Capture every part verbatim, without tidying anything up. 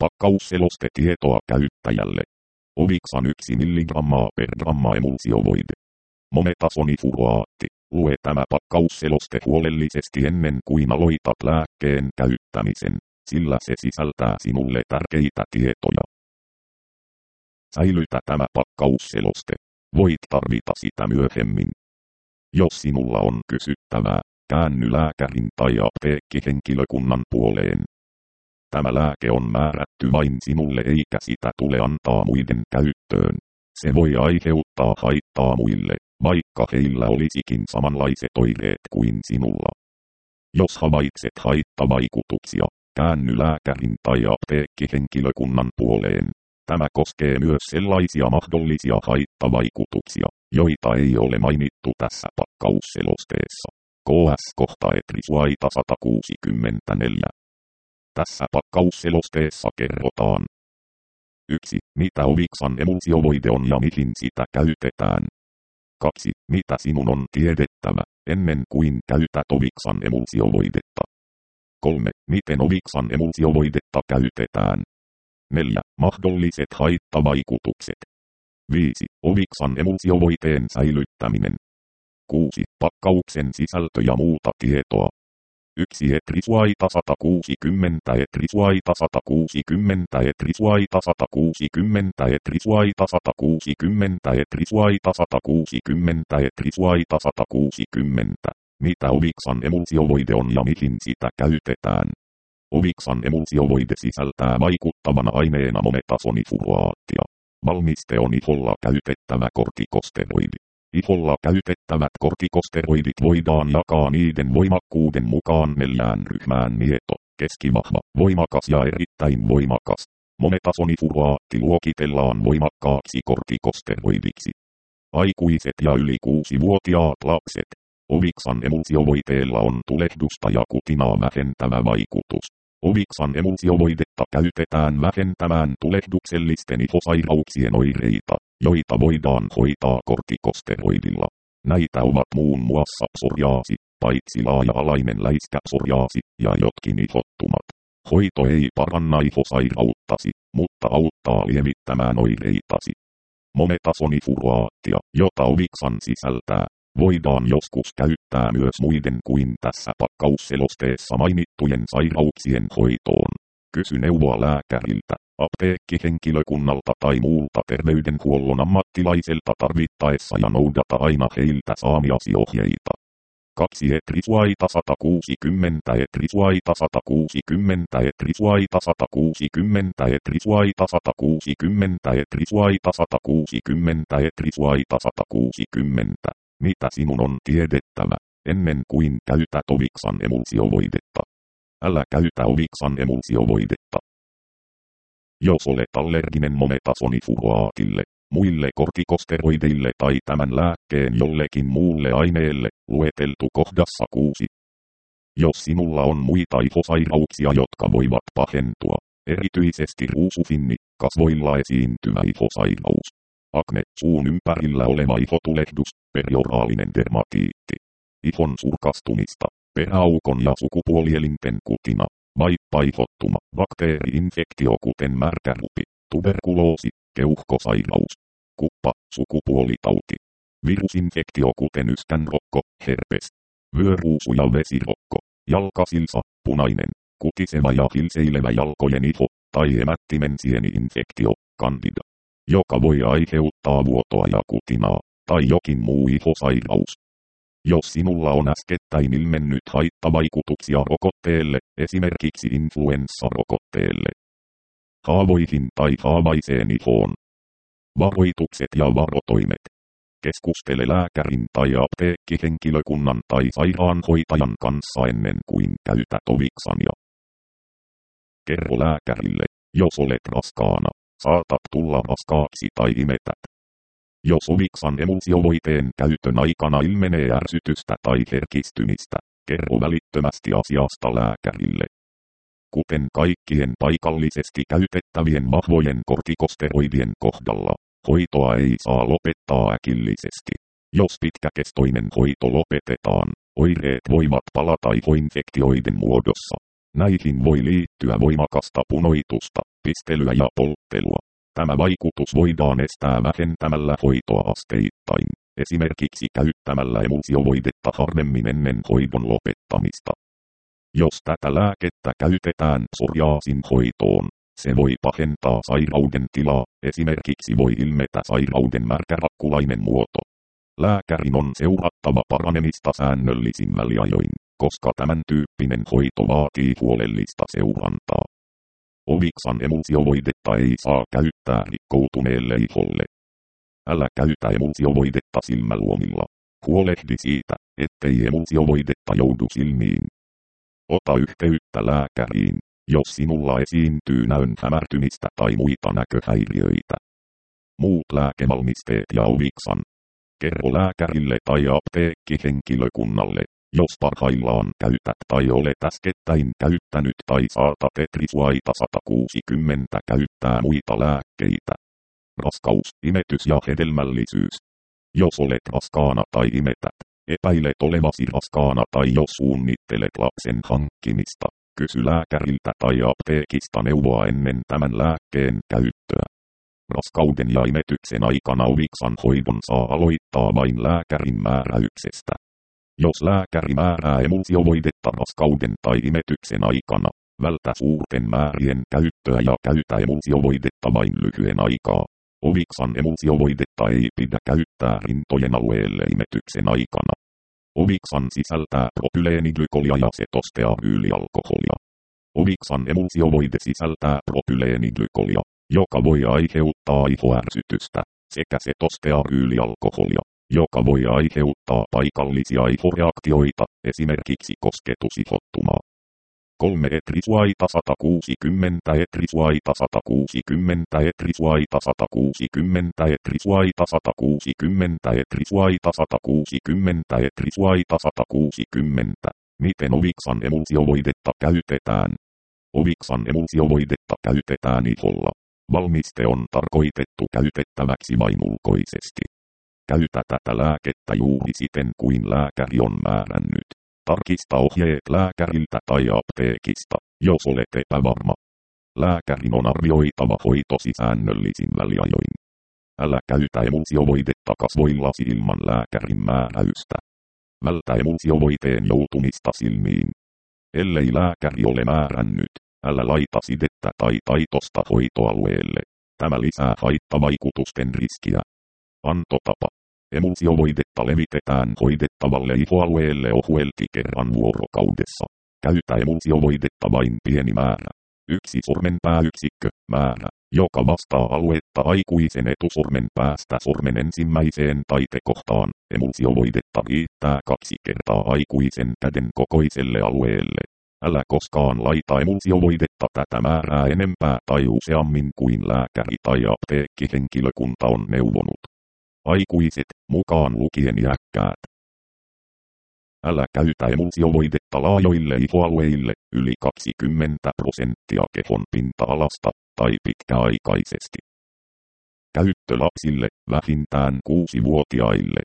Pakkausselostetietoa käyttäjälle. Ovixan yksi milligrammaa per gramma emulsiovoide. Mometasonifuroaatti. Lue tämä pakkausseloste huolellisesti ennen kuin aloitat lääkkeen käyttämisen, sillä se sisältää sinulle tärkeitä tietoja. Säilytä tämä pakkausseloste. Voit tarvita sitä myöhemmin. Jos sinulla on kysyttävää, käänny lääkärin tai apteekkihenkilökunnan puoleen. Tämä lääke on määrätty vain sinulle eikä sitä tule antaa muiden käyttöön. Se voi aiheuttaa haittaa muille, vaikka heillä olisikin samanlaiset oireet kuin sinulla. Jos havaitset haittavaikutuksia, käänny lääkärin tai apteekkihenkilökunnan puoleen. Tämä koskee myös sellaisia mahdollisia haittavaikutuksia, joita ei ole mainittu tässä pakkausselosteessa. K S-kohta etrisuaita sata kuusikymmentäneljä. Tässä pakkausselosteessa kerrotaan. yksi. Mitä Ovixan emulsiovoide on ja mihin sitä käytetään. kaksi. Mitä sinun on tiedettävä, ennen kuin käytät Ovixan emulsiovoidetta. kolme. Miten Ovixan emulsiovoidetta käytetään. neljä. Mahdolliset haittavaikutukset. viisi. Ovixan emulsiovoiteen säilyttäminen. kuusi. Pakkauksen sisältö ja muuta tietoa. yksi. Etrisuaita sata kuusikymmentä Etrisuaita sata kuusikymmentä Etrisuaita sata kuusikymmentä Etrisuaita sata kuusikymmentä Etrisuaita sata kuusikymmentä Etrisuaita sata kuusikymmentä. Mitä Ovixan emulsiovoide on ja mihin sitä käytetään? Ovixan emulsiovoide sisältää vaikuttavana aineena mometasonifuroaattia. Valmiste on iholla käytettävä kortikosteroidi. Iholla käytettävät kortikosteroidit voidaan jakaa niiden voimakkuuden mukaan neljään ryhmään: mieto, keskivahva, voimakas ja erittäin voimakas. Mometasonifuroaatti luokitellaan voimakkaaksi kortikosteroidiksi. Aikuiset ja yli kuusivuotiaat lapset. Ovixan emulsiovoiteella on tulehdusta ja kutinaa vähentävä vaikutus. Ovixan emulsiovoidetta käytetään vähentämään tulehduksellisten ihosairauksien oireita, joita voidaan hoitaa kortikosteroidilla. Näitä ovat muun muassa psoriaasi, paitsi laaja-alainen läiskäpsoriaasi ja jotkin ihottumat. Hoito ei paranna ihosairauttasi, mutta auttaa lievittämään oireitasi. Mometasonifuroaattia, jota Ovixan sisältää, voidaan joskus käyttää myös muiden kuin tässä pakkausselosteessa mainittujen sairauksien hoitoon. Kysy neuvoa lääkäriltä, apteekkihenkilökunnalta tai muulta terveydenhuollon ammattilaiselta tarvittaessa ja noudata aina heiltä saamiasi ohjeita. kaksi. Etrisuaita sata kuusikymmentä Etrisuaita sata kuusikymmentä Etrisuaita sata kuusikymmentä Etrisuaita sata kuusikymmentä Etrisuaita sata kuusikymmentä Etrisuaita sata kuusikymmentä. Mitä sinun on tiedettävä, ennen kuin käytät Ovixan emulsiovoidetta? Älä käytä Ovixan emulsiovoidetta. Jos olet allerginen mometasonifuroaatille, muille kortikosteroideille tai tämän lääkkeen jollekin muulle aineelle, lueteltu kohdassa kuusi. Jos sinulla on muita ihosairauksia, jotka voivat pahentua, erityisesti ruusufinni, kasvoilla esiintyvä ihosairaus, akne, suun ympärillä oleva ihotulehdus, perioraalinen dermatiitti, ihon surkastumista, peräaukon ja sukupuolielinten kutina, vaippaihhottuma, bakteeri-infektio kuten märkärupi, tuberkuloosi, keuhkosairaus, kuppa, sukupuolitauti, virusinfektio kuten yskänrokko, herpes, vyöruusu ja vesirokko, jalkasilsa, punainen, kutiseva ja hilseilevä jalkojen iho, tai emättimen sieni-infektio, candida, joka voi aiheuttaa vuotoa ja kutinaa, tai jokin muu ihosairaus. Jos sinulla on äskettäin ilmennyt haittavaikutuksia rokotteelle, esimerkiksi influenssarokotteelle, haavoihin tai haavaiseen ihoon. Varoitukset ja varotoimet. Keskustele lääkärin tai apteekkihenkilökunnan tai sairaanhoitajan kanssa ennen kuin käytät Ovixania. Kerro lääkärille, jos olet raskaana, saatat tulla raskaaksi tai imetät. Jos Ovixan emulsiovoiteen käytön aikana ilmenee ärsytystä tai herkistymistä, kerro välittömästi asiasta lääkärille. Kuten kaikkien paikallisesti käytettävien vahvojen kortikosteroidien kohdalla, hoitoa ei saa lopettaa äkillisesti. Jos pitkäkestoinen hoito lopetetaan, oireet voivat palata ihoinfektioiden muodossa. Näihin voi liittyä voimakasta punoitusta, pistelyä ja polttelua. Tämä vaikutus voidaan estää vähentämällä hoitoa asteittain, esimerkiksi käyttämällä emulsiovoidetta harvemmin ennen hoidon lopettamista. Jos tätä lääkettä käytetään psoriaasin hoitoon, se voi pahentaa sairauden tilaa, esimerkiksi voi ilmetä sairauden märkärakkulainen muoto. Lääkärin on seurattava paranemista säännöllisin väliajoin, koska tämän tyyppinen hoito vaatii huolellista seurantaa. Oviksan emulsiovoidetta ei saa käyttää rikkoutuneelle iholle. Älä käytä emulsiovoidetta silmäluomilla. Huolehdi siitä, ettei emulsiovoidetta joudu silmiin. Ota yhteyttä lääkäriin, jos sinulla esiintyy näön hämärtymistä tai muita näköhäiriöitä. Muut lääkevalmisteet ja Oviksan. Kerro lääkärille tai apteekkihenkilökunnalle, jos parhaillaan käytät tai olet äskettäin käyttänyt tai saatat etrisuaita sata kuusikymmentä käyttää muita lääkkeitä. Raskaus, imetys ja hedelmällisyys. Jos olet raskaana tai imetät, epäilet olevasi raskaana tai jos suunnittelet lapsen hankkimista, kysy lääkäriltä tai apteekista neuvoa ennen tämän lääkkeen käyttöä. Raskauden ja imetyksen aikana Oviksan hoidon saa aloittaa vain lääkärin määräyksestä. Jos lääkäri määrää emulsiovoidetta raskauden tai imetyksen aikana, vältä suurten määrien käyttöä ja käytä emulsiovoidetta vain lyhyen aikaa. Oviksan emulsiovoidetta ei pidä käyttää rintojen alueelle imetyksen aikana. Oviksan sisältää propyleeniglykolia ja setostearyylialkoholia. Oviksan emulsiovoide sisältää propyleeniglykolia, joka voi aiheuttaa ihoärsytystä, sekä setostearyylialkoholia, joka voi aiheuttaa paikallisia ihoreaktioita, esimerkiksi kosketusihottumaa. kolme etrisuaita sata kuusikymmentä etrisuaita sata kuusikymmentä etrisuaita sata kuusikymmentä etrisuaita sata kuusikymmentä etrisuaita sata kuusikymmentä etrisuaita sata kuusikymmentä. Miten Oviksan emulsiovoidetta käytetään? Oviksan emulsiovoidetta käytetään iholla. Valmiste on tarkoitettu käytettäväksi vain ulkoisesti. Käytä tätä lääkettä juuri siten kuin lääkäri on määrännyt. Tarkista ohjeet lääkäriltä tai apteekista, jos olet epävarma. Lääkärin on arvioitava hoitosi säännöllisin väliajoin. Älä käytä emulsiovoidetta kasvoillasi ilman lääkärin määräystä. Vältä emulsiovoiteen joutumista silmiin. Ellei lääkäri ole määrännyt, älä laita sidettä tai taitosta hoitoalueelle. Tämä lisää haittavaikutusten riskiä. Antotapa. Emulsiovoidetta levitetään hoidettavalle ihoalueelle ohuelti kerran vuorokaudessa. Käytä emulsiovoidetta vain pieni määrä. Yksi sormenpääyksikkö, määrä, joka vastaa aluetta aikuisen etusormen päästä sormen ensimmäiseen taitekohtaan. Emulsiovoidetta riittää kaksi kertaa aikuisen käden kokoiselle alueelle. Älä koskaan laita emulsiovoidetta tätä määrää enempää tai useammin kuin lääkäri tai apteekkihenkilökunta on neuvonut. Aikuiset, mukaan lukien iäkkäät. Älä käytä emulsiovoidetta laajoille ihoalueille, yli kaksikymmentä prosenttia kehon pinta-alasta, tai pitkäaikaisesti. Käyttö lapsille, vähintään kuusivuotiaille.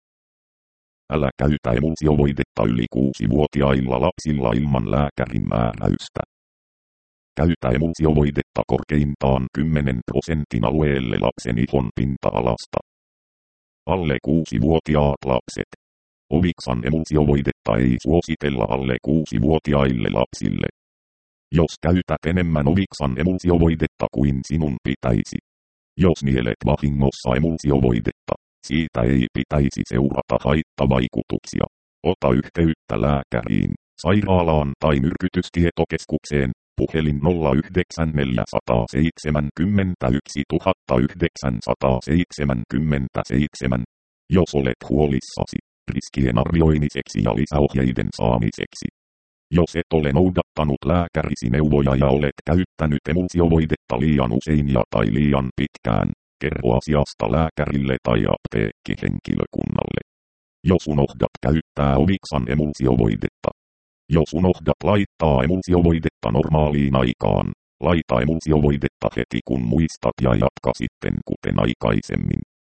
Älä käytä emulsiovoidetta yli kuusivuotiailla lapsilla ilman lääkärin määräystä. Käytä emulsiovoidetta korkeintaan kymmenen prosentin alueelle lapsen ihon pinta-alasta. Alle kuusivuotiaat lapset. Oviksan emulsiovoidetta ei suositella alle kuusivuotiaille lapsille. Jos käytät enemmän Oviksan emulsiovoidetta kuin sinun pitäisi. Jos nielet vahingossa emulsiovoidetta, siitä ei pitäisi seurata haittavaikutuksia. Ota yhteyttä lääkäriin, sairaalaan tai myrkytystietokeskukseen. Puhelin nolla yhdeksän neljä seitsemän yksi yhdeksän seitsemän seitsemän. Jos olet huolissasi, riskien arvioimiseksi ja lisäohjeiden saamiseksi. Jos et ole noudattanut lääkärisi neuvoja ja olet käyttänyt emulsiovoidetta liian usein ja tai liian pitkään, kerro asiasta lääkärille tai apteekkihenkilökunnalle. Jos unohdat käyttää Oviksan emulsiovoidetta. Jos unohdat laittaa emulsiovoidetta normaaliin aikaan, laita emulsiovoidetta heti kun muistat ja jatka sitten kuten aikaisemmin.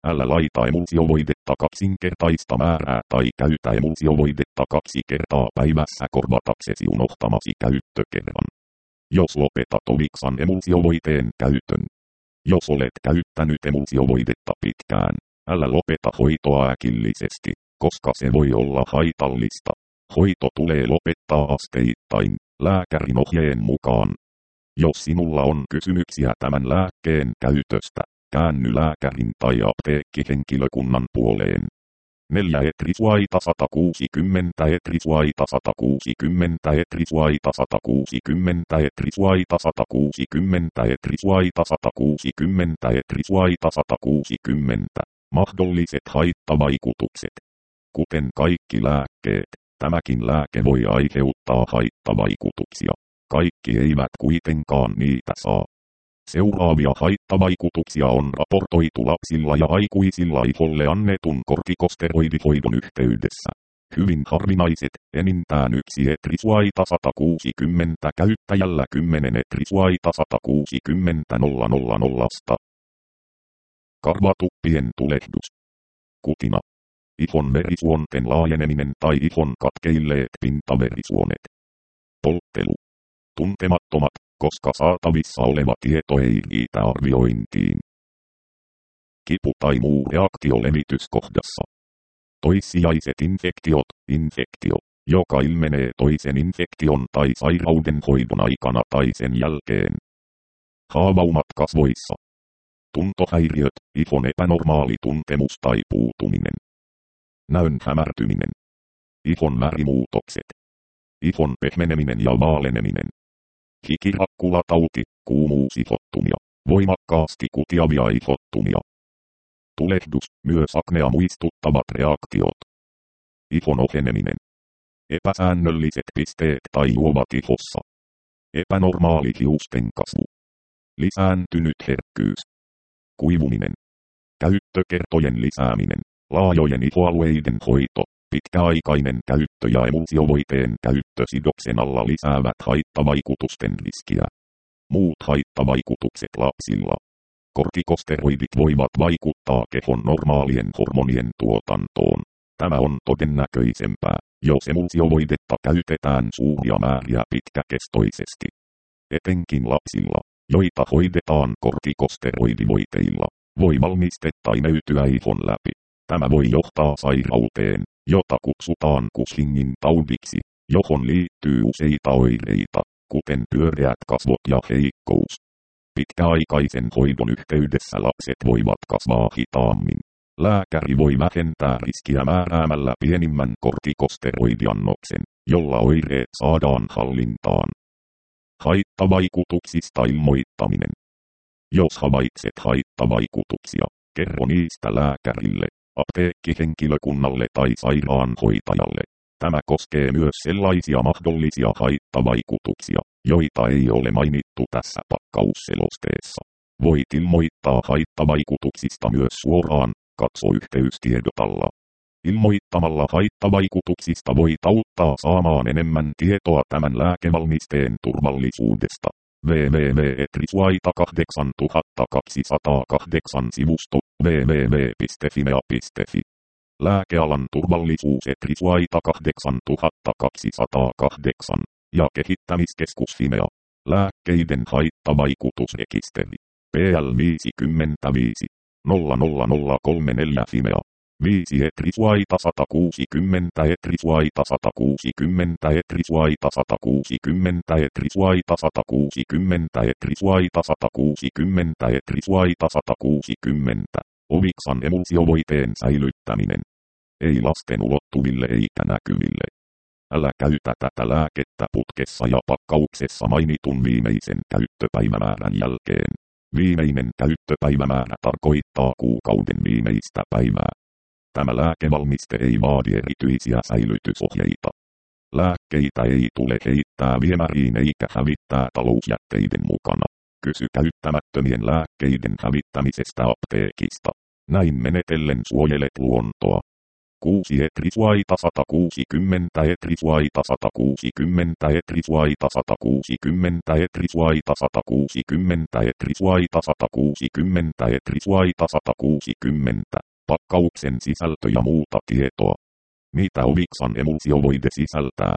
Älä laita emulsiovoidetta kaksinkertaista määrää tai käytä emulsiovoidetta kaksi kertaa päivässä korvataksesi unohtamasi käyttökerran. Jos lopetat Ovixan emulsiovoiteen käytön. Jos olet käyttänyt emulsiovoidetta pitkään, älä lopeta hoitoa äkillisesti, koska se voi olla haitallista. Hoito tulee lopettaa asteittain, lääkärin ohjeen mukaan. Jos sinulla on kysymyksiä tämän lääkkeen käytöstä, käänny lääkärin tai apteekkihenkilökunnan puoleen. neljä Etrisuaita sata kuusikymmentä Etrisuaita sata kuusikymmentä Etrisuaita sata kuusikymmentä Etrisuaita sata kuusikymmentä Etrisuaita sata kuusikymmentä Etrisuaita sata kuusikymmentä. Mahdolliset haittavaikutukset. Kuten kaikki lääkkeet, tämäkin lääke voi aiheuttaa haittavaikutuksia. Kaikki eivät kuitenkaan niitä saa. Seuraavia haittavaikutuksia on raportoitu lapsilla ja aikuisilla iholle annetun kortikosteroidihoidon yhteydessä. Hyvin harvinaiset, enintään yksi Etrisuaita sata kuusikymmentä käyttäjällä kymmenen Etrisuaita sata kuusikymmentä nolla nolla nolla. Karvatuppien tulehdus. Kutina. Ihon verisuonten laajeneminen tai ihon katkeilleet pintaverisuonet. Polttelu. Tuntemattomat, koska saatavissa oleva tieto ei riitä arviointiin. Kipu tai muu reaktio levityskohdassa. Toissijaiset infektiot, infektio, joka ilmenee toisen infektion tai sairauden hoidon aikana tai sen jälkeen. Haavaumat kasvoissa. Tuntohäiriöt, ihon epänormaali tuntemus tai puutuminen. Näön hämärtyminen. Ihon värimuutokset. Ihon pehmeneminen ja vaaleneminen. Hikirakkulatauti, kuumuusihottumia, voimakkaasti kutiavia ihottumia. Tulehdus, myös aknea muistuttavat reaktiot. Ihon oheneminen. Epäsäännölliset pisteet tai juovat ihossa. Epänormaali hiusten kasvu. Lisääntynyt herkkyys. Kuivuminen. Käyttökertojen lisääminen. Laajojen ihoalueiden hoito. Pitkäaikainen käyttö ja emulsiovoiteen käyttö sidoksen alla lisäävät haittavaikutusten riskiä. Muut haittavaikutukset lapsilla. Kortikosteroidit voivat vaikuttaa kehon normaalien hormonien tuotantoon. Tämä on todennäköisempää, jos emulsiovoidetta käytetään suuria määriä pitkäkestoisesti. Etenkin lapsilla, joita hoidetaan kortikosteroidivoiteilla, voi valmistetta imeytyä ihon läpi. Tämä voi johtaa sairauteen, jota kutsutaan Cushingin taudiksi, johon liittyy useita oireita, kuten pyöreät kasvot ja heikkous. Pitkäaikaisen hoidon yhteydessä lapset voivat kasvaa hitaammin. Lääkäri voi vähentää riskiä määräämällä pienimmän kortikosteroidiannoksen, jolla oireet saadaan hallintaan. Haittavaikutuksista ilmoittaminen. Jos havaitset haittavaikutuksia, kerro niistä lääkärille, apteekkihenkilökunnalle tai sairaanhoitajalle. Tämä koskee myös sellaisia mahdollisia haittavaikutuksia, joita ei ole mainittu tässä pakkausselosteessa. Voit ilmoittaa haittavaikutuksista myös suoraan, katso yhteystiedotalla. Ilmoittamalla haittavaikutuksista voit auttaa saamaan enemmän tietoa tämän lääkevalmisteen turvallisuudesta. double-u double-u double-u piste etrisuaita kahdeksantuhattakaksisataakahdeksan sivusto double-u double-u double-u piste fimea piste fi. Lääkealan turvallisuus Etrisuaita kahdeksantuhattakaksisataakahdeksan ja kehittämiskeskus Fimea. Lääkkeiden haittavaikutusrekisteri. P L viisikymmentäviisi nolla nolla nolla kolme neljä Fimea. viisi Etrisuaita sata kuusikymmentä Etrisuaita sata kuusikymmentä Etrisuaita sata kuusikymmentä Etrisuaita sata kuusikymmentä Etrisuaita sata kuusikymmentä Etrisuaita sata kuusikymmentä. Ovixan emulsiovoiteen säilyttäminen. Ei lasten ulottuville eikä näkyville. Älä käytä tätä lääkettä putkessa ja pakkauksessa mainitun viimeisen käyttöpäivämäärän jälkeen. Viimeinen käyttöpäivämäärä tarkoittaa kuukauden viimeistä päivää. Tämä lääkevalmiste ei vaadi erityisiä säilytysohjeita. Lääkkeitä ei tule heittää viemäriin eikä hävittää talousjätteiden mukana. Kysy käyttämättömien lääkkeiden hävittämisestä apteekista. Näin menetellen suojelet luontoa. kuusi etrisuaita sata kuusikymmentä etrisuaita sata kuusikymmentä etrisuaita sata kuusikymmentä etrisuaita sata kuusikymmentä etrisuaita sata kuusikymmentä etrisuaita sata kuusikymmentä. Pakkauksen sisältö ja muuta tietoa. Mitä Ovixan emulsiovoide sisältää?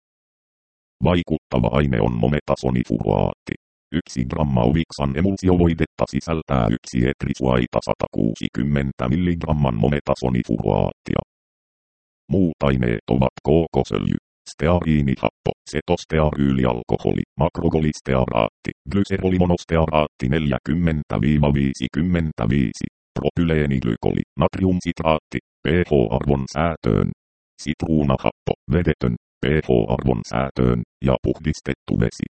Vaikuttava aine on mometasonifuroaatti. Yksi gramma Ovixan emulsiovoidetta sisältää yksi etrisuaita sata kuusikymmentä milligramman mometasonifuroaattia. Muut aineet ovat kookosöljy, steariinihappo, setostearyylialkoholi, makrogolistearaatti, glyserolimonostearaatti neljäkymmentä viisikymmentäviisi, propyleeniglikoli, natriumsitraatti, pH-arvon säätöön, sitruunahappo, vedetön, pH-arvon säätöön ja puhdistettu vesi.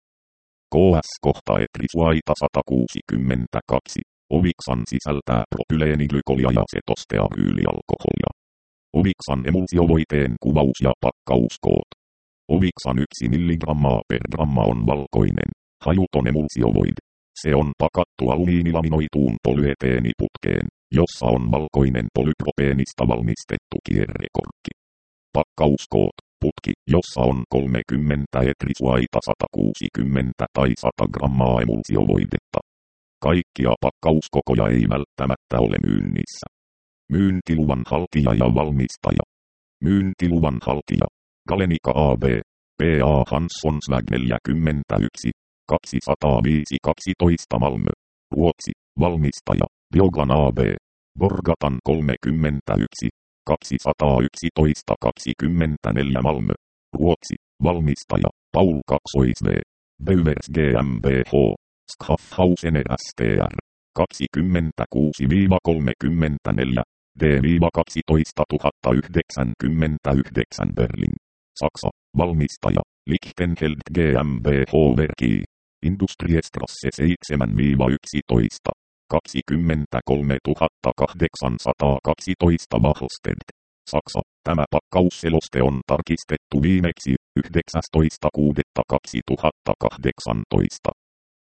K S-kohta etrisuaita sata kuusikymmentäkaksi. Ovixan sisältää propyleeniglykolia ja setostearyylialkoholia. Ovixan emulsiovoiteen kuvaus ja pakkauskoot. Ovixan yksi milligrammaa per gramma on valkoinen, hajuton emulsiovoide. Se on pakattu alumiinilaminoituun polyeteeniputkeen, jossa on valkoinen polypropeenista valmistettu kierrekorkki. Pakkauskoot. Putki, jossa on kolmekymmentä etrisuaita sata kuusikymmentä tai sata grammaa emulsiovoidetta. Kaikkia pakkauskokoja ei välttämättä ole myynnissä. Myyntiluvan haltija ja valmistaja. Myyntiluvan haltija. Galenica A B. P A Hansson Swag neljäkymmentäyksi. kaksisataaviisi kaksitoista Malmö. Ruotsi. Valmistaja. Biogan A B. Borgatan kolmekymmentäyksi. kaksisataayksitoista kaksikymmentäneljä Malmö. Ruotsi. Valmistaja. Paul kaksois V. Böwers GmbH. Schaffhausener S T R. kaksikymmentäkuusi kolmekymmentäneljä. D kaksitoista tuhatta yhdeksänkymmentäyhdeksän Berlin. Saksa. Valmistaja. Lichtenheld GmbH Werki. Industriestrasse seitsemän yksitoista. kaksikymmentäkolme tuhatta kahdeksansataakaksitoista Wahlstedt. Saksa. Tämä pakkausseloste on tarkistettu viimeksi yhdeksästoista kuudetta kaksituhattakahdeksantoista.